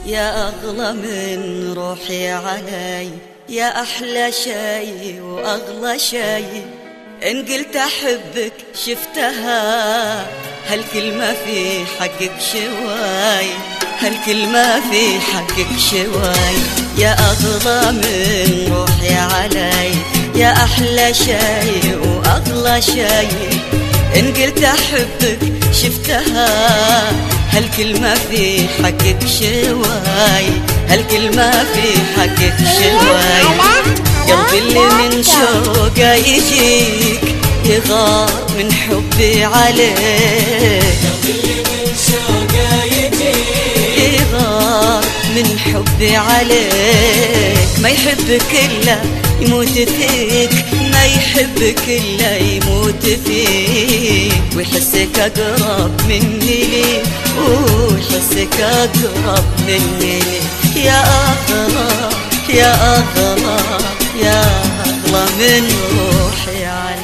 يا أغلى من روحي علي، يا أحلى شي وأغلى شي. إن قلت أحبك شفتها، هالكلمة في حقك شواي، هالكلمة في حقك شواي. يا أغلى من روحي علي، يا أحلى شي وأغلى شي. إن قلت أحبك شفتها، هالكلمة في حقك شواي، هالكلمة في حقك شواي. قلبي اللي من شوقه يجيك يغار من حبي عليك، قلبي اللي من شوقه يجيك يغار من حبي عليك. ما يحبك إلا يموت فيك، ما يحبك إلا يموت فيك. ويحسك أقرب مني ليك، ويحسك أقرب مني ليك. يا أغلى، يا أغلى، يا أغلى من روحي عليك.